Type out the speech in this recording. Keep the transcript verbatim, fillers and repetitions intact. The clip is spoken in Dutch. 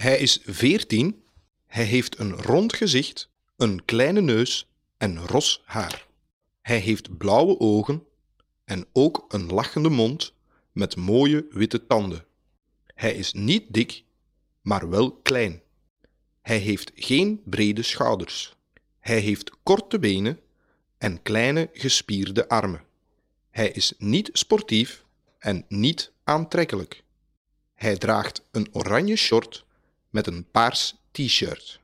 Hij is veertien, hij heeft een rond gezicht, een kleine neus en ros haar. Hij heeft blauwe ogen en ook een lachende mond met mooie witte tanden. Hij is niet dik, maar wel klein. Hij heeft geen brede schouders. Hij heeft korte benen en kleine gespierde armen. Hij is niet sportief en niet aantrekkelijk. Hij draagt een oranje short met een paars t-shirt.